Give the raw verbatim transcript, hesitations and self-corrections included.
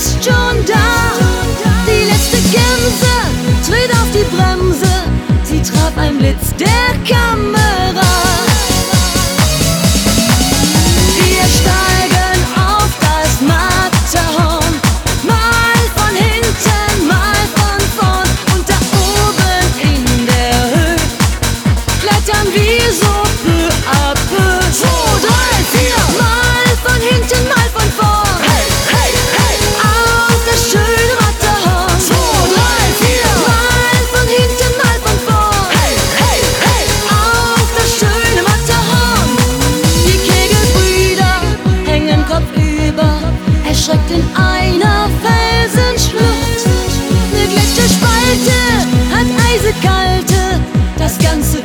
ist schon da. Die letzte Gänse tritt auf die Bremse, sie traf ein Blitz der Kamera. Wir steigen auf das Matterhorn, mal von hinten, mal von vorn, und da oben in der Höhe klettern wir so peu à peu. Zwei, drei, vier, mal von hinten, mal von vorn. Hey, hey, hey, auf das schöne Matterhorn. Zwei, drei, vier, mal von hinten, mal von vorn. Hey, hey, hey, auf das schöne Matterhorn. Die Kegelbrüder hängen kopfüber, erschreckt in einer Felsenschlucht. Ne Gletscherspalte hat eisekalte, das ganze